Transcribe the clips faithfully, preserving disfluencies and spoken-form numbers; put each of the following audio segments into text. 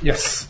Yes.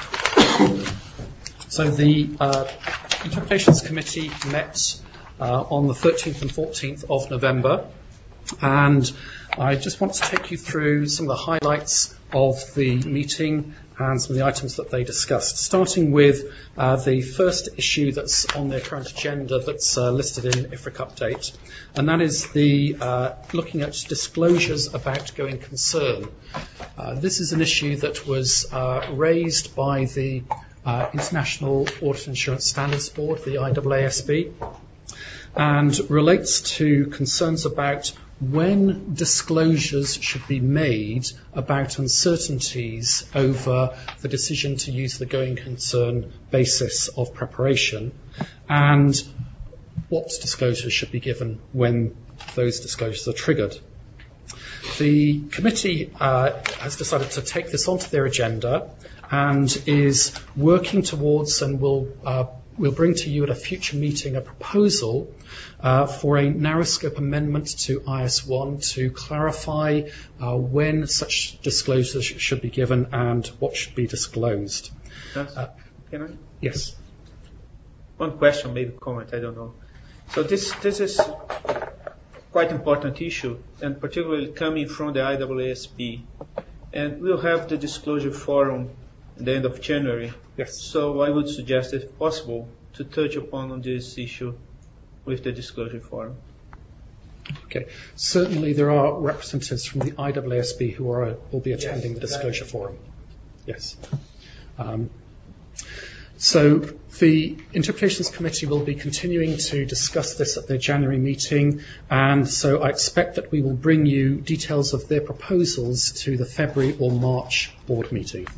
So the uh, Interpretations Committee met uh, on the thirteenth and fourteenth of November, and I just want to take you through some of the highlights of the meeting and some of the items that they discussed, starting with uh, the first issue that's on their current agenda that's uh, listed in I F R I C Update, and that is the uh, looking at disclosures about going concern. Uh, this is an issue that was uh, raised by the uh, International Audit Insurance Standards Board, the I A A S B, and relates to concerns about when disclosures should be made about uncertainties over the decision to use the going concern basis of preparation, and what disclosures should be given when those disclosures are triggered. The committee uh, has decided to take this onto their agenda and is working towards, and will uh, we'll bring to you at a future meeting, a proposal Uh, for a narrow scope amendment to I S one to clarify uh, when such disclosures sh should be given and what should be disclosed. Uh, Can I? Yes. One question, maybe comment, I don't know. So this this is quite important issue, and particularly coming from the I A A S B. And we'll have the disclosure forum at the end of January. Yes. So I would suggest, if possible, to touch upon on this issue with the disclosure forum. Okay. Certainly there are representatives from the I A A S B who are will be attending yes, the disclosure exactly. forum. Yes. Um, so the Interpretations Committee will be continuing to discuss this at their January meeting, and so I expect that we will bring you details of their proposals to the February or March board meeting.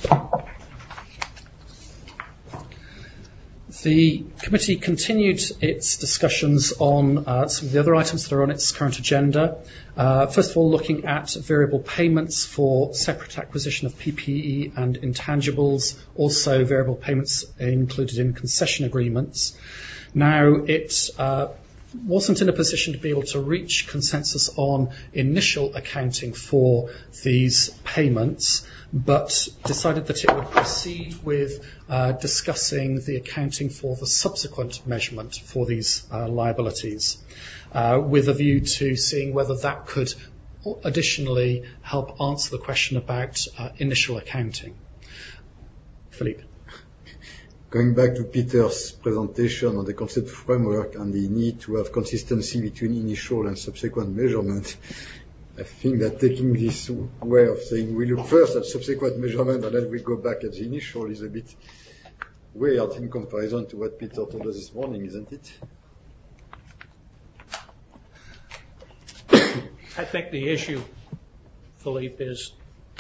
The committee continued its discussions on uh, some of the other items that are on its current agenda. Uh, first of all, looking at variable payments for separate acquisition of P P E and intangibles, also variable payments included in concession agreements. Now, it uh, wasn't in a position to be able to reach consensus on initial accounting for these payments, but decided that it would proceed with uh, discussing the accounting for the subsequent measurement for these uh, liabilities, uh, with a view to seeing whether that could additionally help answer the question about uh, initial accounting. Philippe. Going back to Peter's presentation on the concept framework and the need to have consistency between initial and subsequent measurement, I think that taking this way of saying we look first at subsequent measurement and then we go back at the initial is a bit weird in comparison to what Peter told us this morning, isn't it? I think the issue, Philippe, is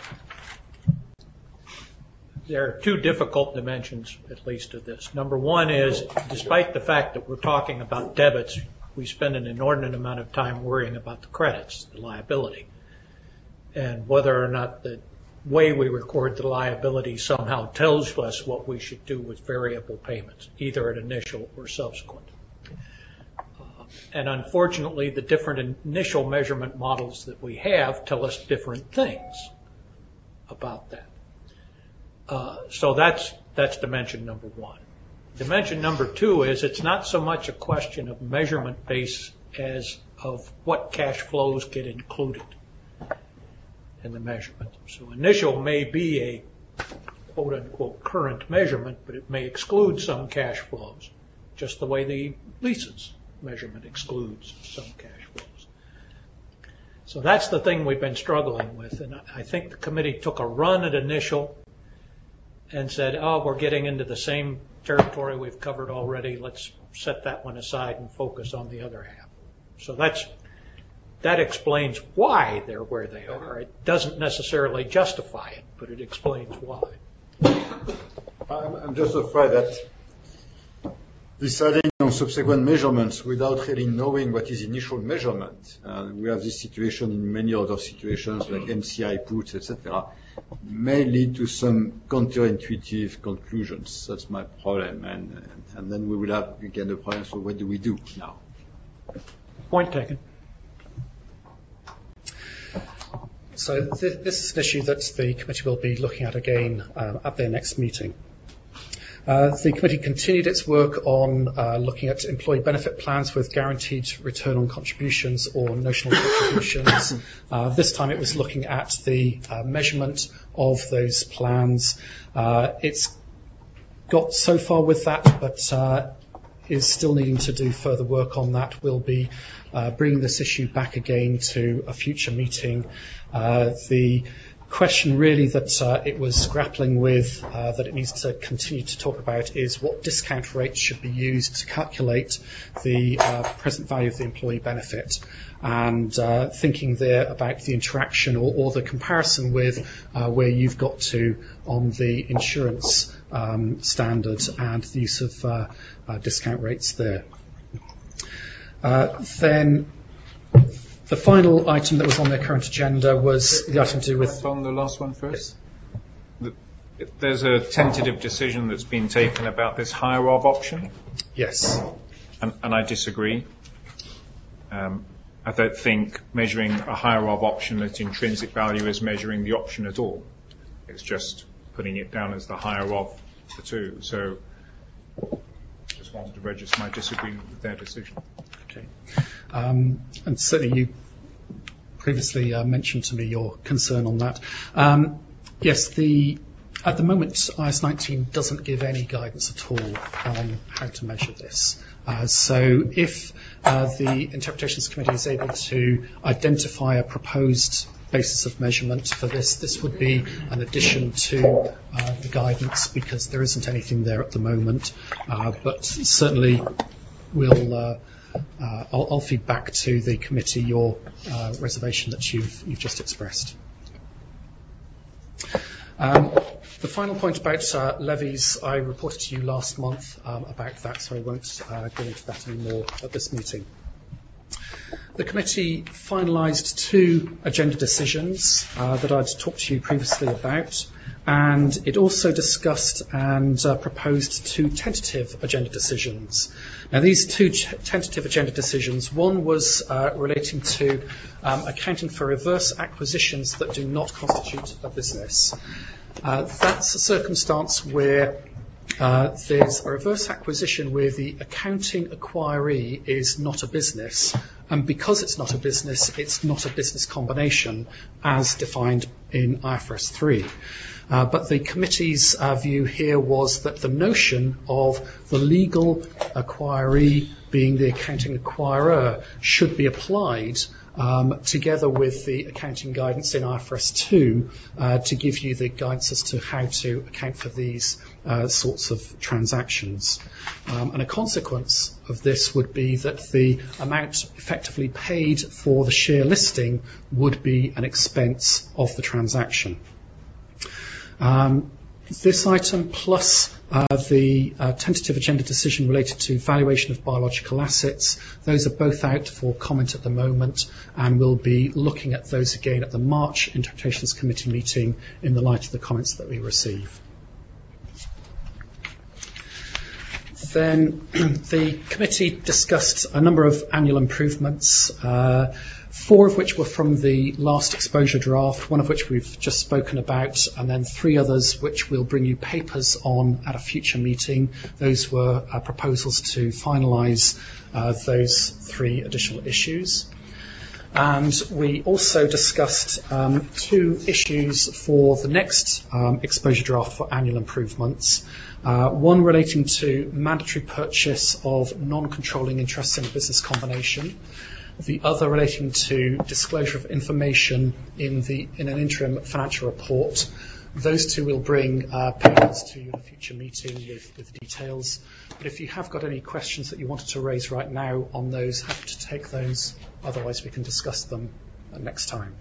there are two difficult dimensions, at least, of this. Number one is, despite the fact that we're talking about debits, we spend an inordinate amount of time worrying about the credits, the liability, and whether or not the way we record the liability somehow tells us what we should do with variable payments, either at initial or subsequent. Uh, and unfortunately, the different initial measurement models that we have tell us different things about that. Uh, so that's that's dimension number one. Dimension number two is it's not so much a question of measurement base as of what cash flows get included in the measurement. So initial may be a quote unquote current measurement, but it may exclude some cash flows, just the way the leases measurement excludes some cash flows. So that's the thing we've been struggling with, and I think the committee took a run at initial and said, oh, we're getting into the same territory we've covered already. Let's set that one aside and focus on the other half. So that's that explains why they're where they are. It doesn't necessarily justify it, but it explains why. I'm, I'm just afraid that deciding on subsequent measurements without really knowing what is initial measurement, uh, we have this situation in many other situations like M C I puts, et cetera, may lead to some counterintuitive conclusions. That's my problem, and and then we will have again the problem. So what do we do now? Point taken. So th- this is an issue that the committee will be looking at again uh, at their next meeting. Uh, the committee continued its work on uh, looking at employee benefit plans with guaranteed return on contributions or notional contributions. Uh, this time it was looking at the uh, measurement of those plans. Uh, it's got so far with that, but uh, is still needing to do further work on that. We'll be uh, bringing this issue back again to a future meeting. Uh, the question really that uh, it was grappling with, uh, that it needs to continue to talk about, is what discount rates should be used to calculate the uh, present value of the employee benefit, and uh, thinking there about the interaction or, or the comparison with uh, where you've got to on the insurance um, standard and the use of uh, uh, discount rates there. Uh, then the final item that was on their current agenda was the item to do with... On the last one first. Yes. The, there's a tentative decision that's been taken about this higher of option. Yes. And, and I disagree. Um, I don't think measuring a higher of option at intrinsic value is measuring the option at all. It's just putting it down as the higher of the two. So just wanted to register my disagreement with their decision. Okay. Um, and certainly you previously uh, mentioned to me your concern on that. Um, yes, the at the moment I S nineteen doesn't give any guidance at all on how to measure this. Uh, so if uh, the Interpretations Committee is able to identify a proposed basis of measurement for this, this would be an addition to uh, the guidance, because there isn't anything there at the moment. Uh, but certainly we'll uh, Uh, I'll, I'll feed back to the committee your uh, reservation that you've, you've just expressed. Um, the final point about uh, levies, I reported to you last month um, about that, so I won't uh, go into that anymore at this meeting. The committee finalised two agenda decisions uh, that I'd talked to you previously about, and it also discussed and uh, proposed two tentative agenda decisions. Now, these two ch- tentative agenda decisions, one was uh, relating to um, accounting for reverse acquisitions that do not constitute a business. Uh, that's a circumstance where Uh, there's a reverse acquisition where the accounting acquiree is not a business, and because it's not a business, it's not a business combination as defined in I F R S three. Uh, but the committee's uh, view here was that the notion of the legal acquiree being the accounting acquirer should be applied Um, together with the accounting guidance in I F R S two uh, to give you the guidance as to how to account for these uh, sorts of transactions. Um, and a consequence of this would be that the amount effectively paid for the share listing would be an expense of the transaction. Um, This item plus uh, the uh, tentative agenda decision related to valuation of biological assets, those are both out for comment at the moment, and we'll be looking at those again at the March Interpretations Committee meeting in the light of the comments that we receive. Then the committee discussed a number of annual improvements, uh, four of which were from the last exposure draft, one of which we've just spoken about, and then three others which we'll bring you papers on at a future meeting. Those were uh, proposals to finalise uh, those three additional issues. And we also discussed um, two issues for the next um, exposure draft for annual improvements. Uh, one relating to mandatory purchase of non-controlling interests in a business combination. The other relating to disclosure of information in the in an interim financial report. Those two will bring uh, papers to you in a future meeting with, with details. But if you have got any questions that you wanted to raise right now on those, happy to take those. Otherwise, we can discuss them next time.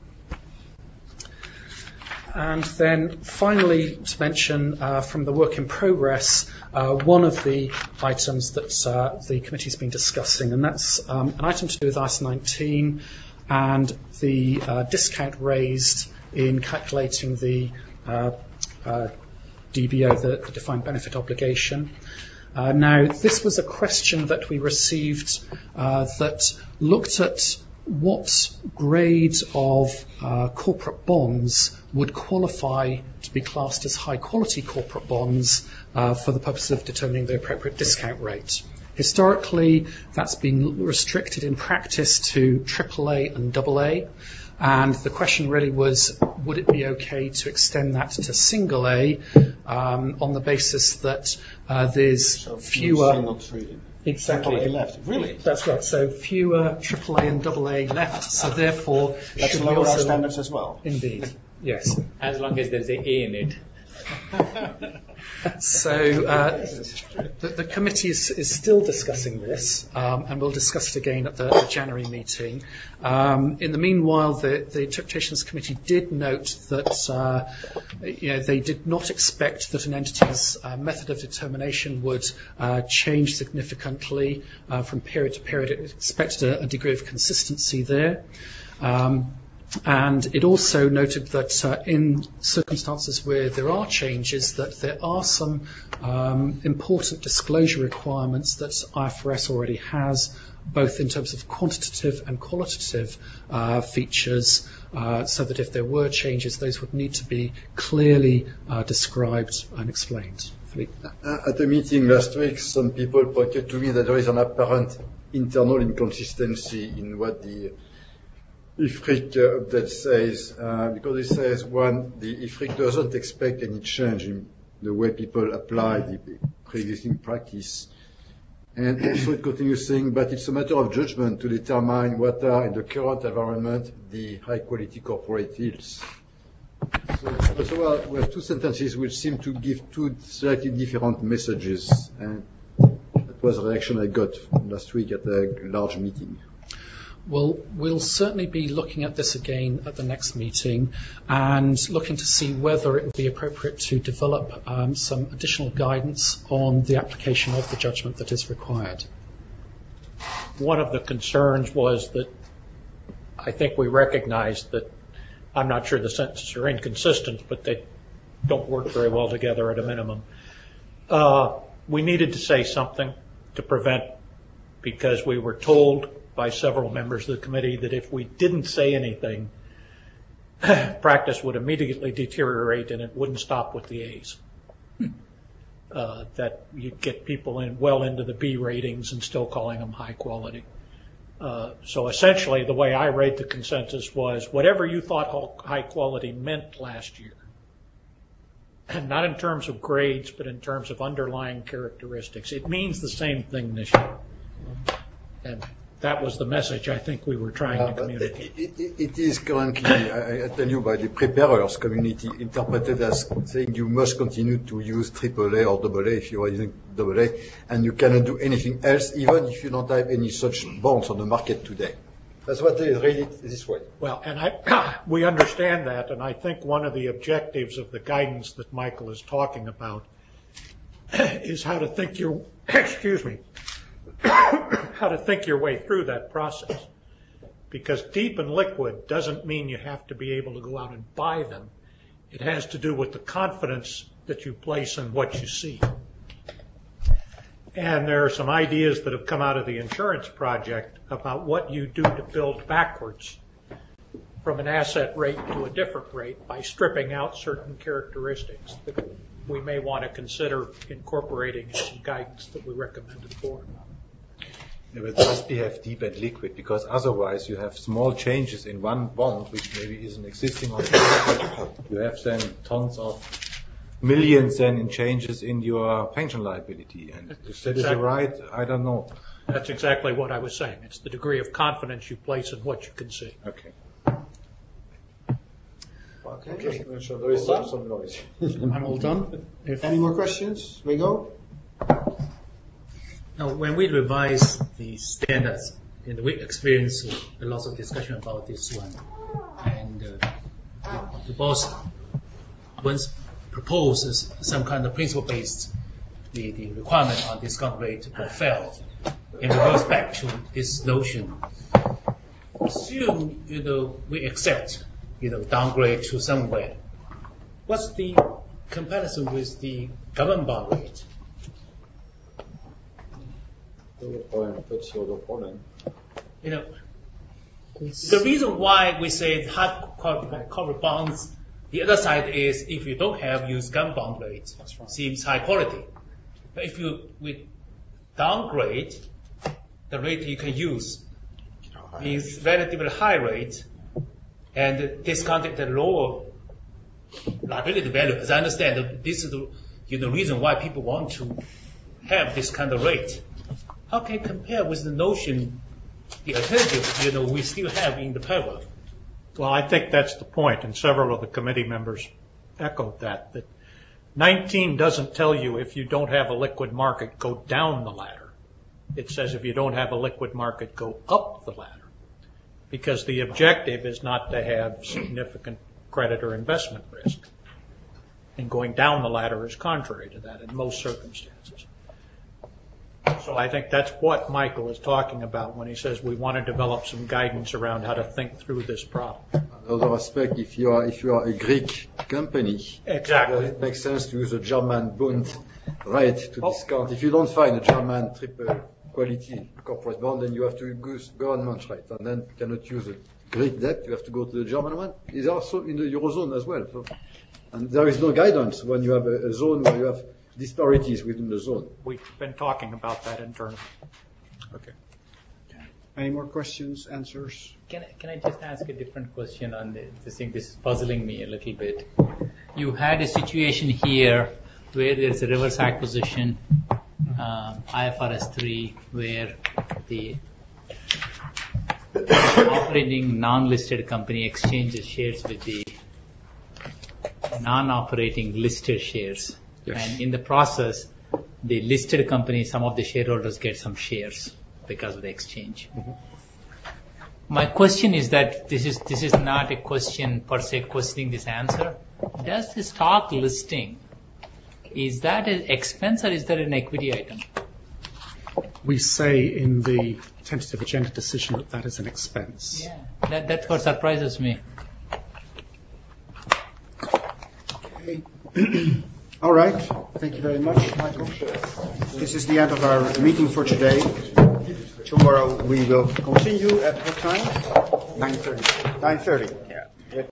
And then finally, to mention uh, from the work in progress, uh, one of the items that uh, the committee's been discussing, and that's um, an item to do with I S nineteen and the uh, discount raised in calculating the uh, uh, D B O, the, the defined benefit obligation. Uh, now, this was a question that we received uh, that looked at what grade of uh, corporate bonds would qualify to be classed as high-quality corporate bonds uh, for the purpose of determining the appropriate discount rate. Historically, that's been restricted in practice to triple A and double A, and the question really was, would it be okay to extend that to single A um, on the basis that uh, there's So fewer... single three. Exactly. Triple A left. Really? That's right. So fewer triple A and double A left. So therefore, Let's should we lower our also... standards as well. Indeed. Yes. As long as there's an A in it. So uh, the, the committee is, is still discussing this, um, and we'll discuss it again at the, the January meeting. Um, in the meanwhile, the, the Interpretations Committee did note that uh, you know, they did not expect that an entity's uh, method of determination would uh, change significantly uh, from period to period. It expected a, a degree of consistency there. Um, And it also noted that uh, in circumstances where there are changes, that there are some um, important disclosure requirements that I F R S already has, both in terms of quantitative and qualitative uh, features, uh, so that if there were changes, those would need to be clearly uh, described and explained. Philippe? At a meeting last week, some people pointed to me that there is an apparent internal inconsistency in what the I F R I C uh, update says, uh, because it says, one, the I F R I C doesn't expect any change in the way people apply the pre-existing practice. And also it continues saying, but it's a matter of judgment to determine what are, in the current environment, the high-quality corporate deals. So, so well, we have two sentences which seem to give two slightly different messages. And that was a reaction I got last week at a large meeting. Well, we'll certainly be looking at this again at the next meeting and looking to see whether it would be appropriate to develop um, some additional guidance on the application of the judgment that is required. One of the concerns was that I think we recognized that, I'm not sure the sentences are inconsistent, but they don't work very well together at a minimum. Uh, we needed to say something to prevent, because we were told by several members of the committee that if we didn't say anything, practice would immediately deteriorate and it wouldn't stop with the A's. Uh, that you'd get people in well into the B ratings and still calling them high quality. Uh, so essentially the way I read the consensus was whatever you thought high quality meant last year, and not in terms of grades, but in terms of underlying characteristics, it means the same thing this year. And that was the message I think we were trying Uh, to communicate. It, it, it is currently, I, I tell you, by the preparers community, interpreted as saying you must continue to use triple A or double A if you are using double A, and you cannot do anything else, even if you don't have any such bonds on the market today. That's what they read it this way. Well, and I, we understand that, and I think one of the objectives of the guidance that Michael is talking about is how to think your, excuse me, how to think your way through that process. Because deep and liquid doesn't mean you have to be able to go out and buy them. It has to do with the confidence that you place in what you see. And there are some ideas that have come out of the insurance project about what you do to build backwards from an asset rate to a different rate by stripping out certain characteristics that we may want to consider incorporating in some guidance that we recommended for. Yeah, but it must be have deep and liquid, because otherwise you have small changes in one bond which maybe isn't existing on the market. You have then tons of millions then in changes in your pension liability. And if that is Exactly. right, I don't know. That's exactly what I was saying. It's the degree of confidence you place in what you can see. Okay. Okay. So there is some, some noise. I'm all done. If Any more questions? We go? Now, when we revise the standards, and we experienced a lot of discussion about this one, and uh, the boss once proposes some kind of principle-based the, the requirement on discount rate to fail, and goes back to this notion. Assume, you know, we accept, you know, downgrade to somewhere. What's the comparison with the government bond rate? That's the other problem. You know, The reason why we say hard corporate, corporate bonds, the other side is if you don't have used gun bond rate, right. Seems high quality. But if you we downgrade the rate you can use, is relatively high rate, and discounted the lower liability value. As I understand, this is the you know, reason why people want to have this kind of rate. How can you compare with the notion, the alternative, you know, we still have in the paragraph? Well, I think that's the point, and several of the committee members echoed that, that nineteen doesn't tell you if you don't have a liquid market, go down the ladder. It says if you don't have a liquid market, go up the ladder. Because the objective is not to have significant credit or investment risk. And going down the ladder is contrary to that in most circumstances. So I think that's what Michael is talking about when he says we want to develop some guidance around how to think through this problem. Another aspect, if you are if you are a Greek company, exactly, it makes sense to use a German bond rate to oh. discount. If you don't find a German triple quality corporate bond, then you have to use government rate, and then you cannot use a Greek debt. You have to go to the German one. It's also in the eurozone as well. So, and there is no guidance when you have a, a zone where you have disparities within the zone. We've been talking about that internally. Okay. Any more questions, answers? Can I, can I just ask a different question on this? This thing, this is puzzling me a little bit. You had a situation here where there's a reverse acquisition, um, I F R S three, where the operating non-listed company exchanges shares with the non-operating listed shares. Yes. And in the process, the listed company, some of the shareholders get some shares because of the exchange. Mm-hmm. My question is that this is this is not a question per se questioning this answer. Does the stock listing, is that an expense or is that an equity item? We say in the tentative agenda decision that that is an expense. Yeah, that, that's what surprises me. Okay. All right. Thank you very much, Michael. This is the end of our meeting for today. Tomorrow we will continue at what time? nine thirty. nine thirty.